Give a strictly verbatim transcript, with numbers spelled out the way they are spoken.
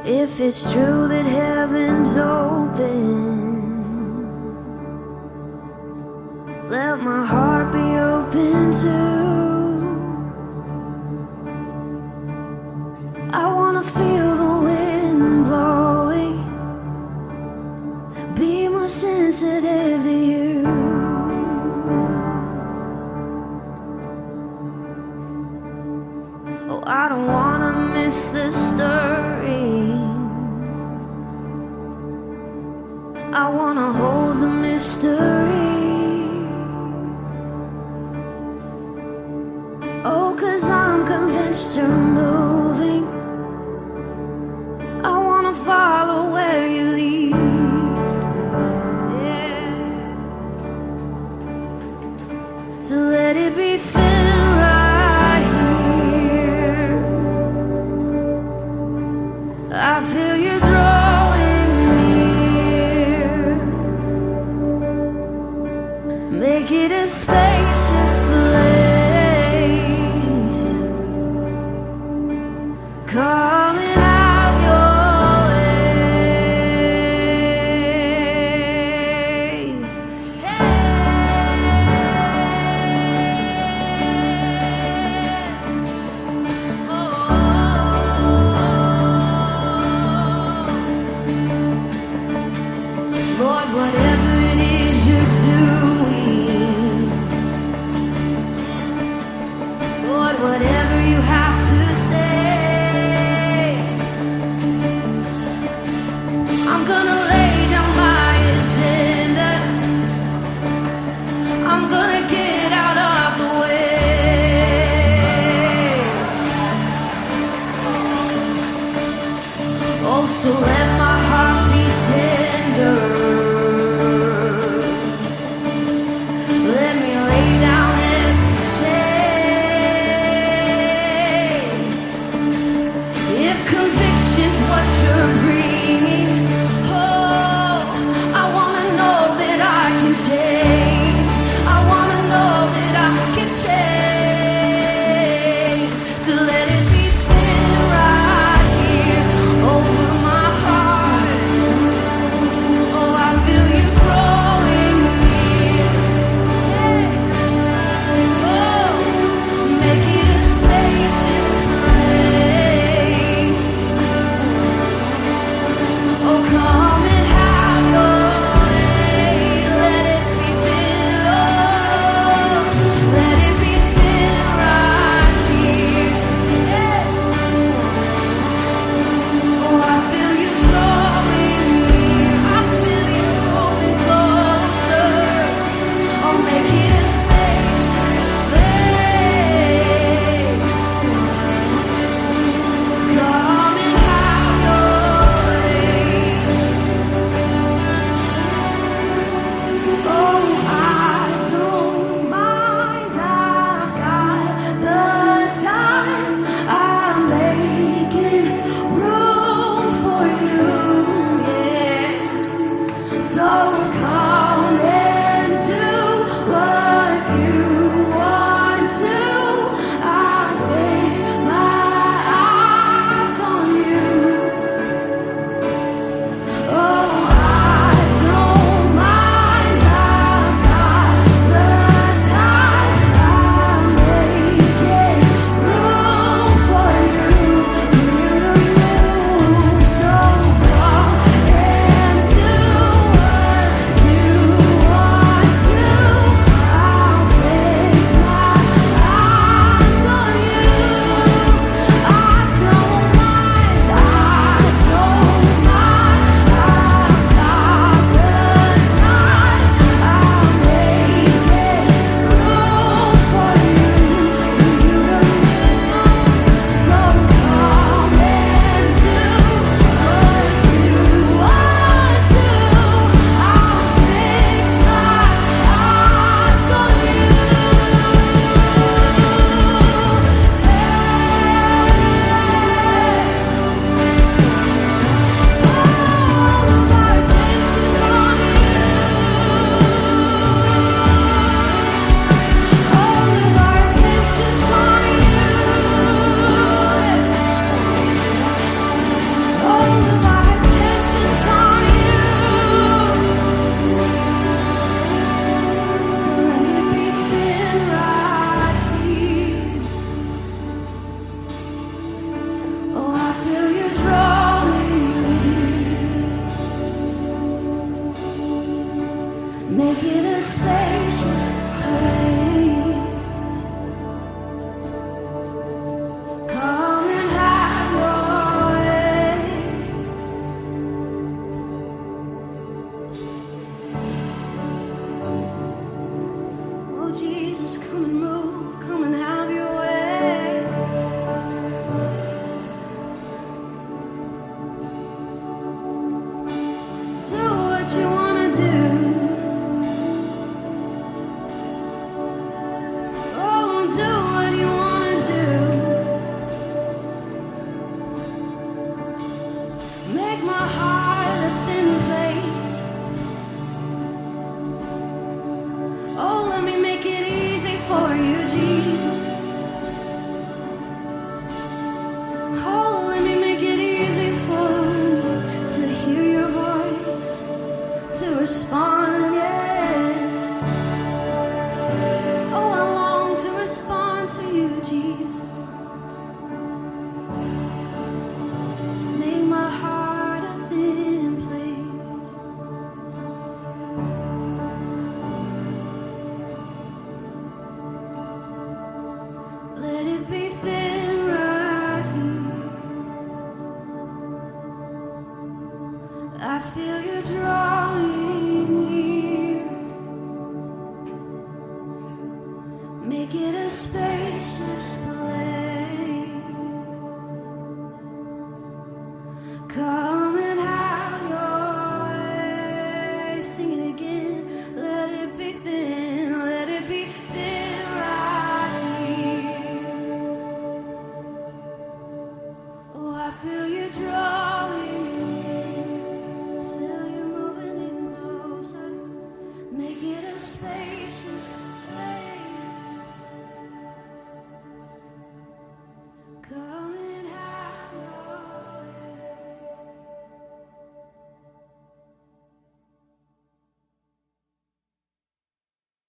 If it's true that heaven's open, let my heart be open too. I wanna feel the wind blowing, be more sensitive to you. Oh, I don't wanna miss the stirring, I wanna hold the mystery. Oh, 'cause I'm convinced you're moving, I wanna follow where you lead. Yeah. So let it be thin right here, I feel you drawing near. Make it a spacious place, coming out your way. Yes. Oh. Lord, whatever it is you're doing, Lord, whatever you have to say, I'm gonna lay down my agendas, I'm gonna get out of the way. Oh, so let my heart be tender, let me lay down every chain. If conviction's what you're bringing, oh, I wanna know that I can change, I wanna know that I can change. So let it be thin right here over my heart. spacious place. Come and have your way. Oh Jesus, come and move, come and have your way. Do what you wanna do. Make my heart a thin place. Oh, let me make it easy for you, Jesus. Oh, let me make it easy for me to hear your voice, to respond, yes. Oh, I long to respond to you, Jesus. So make my heart a thin place. Let it be thin right here. I feel you drawing near. Make it a spacious place.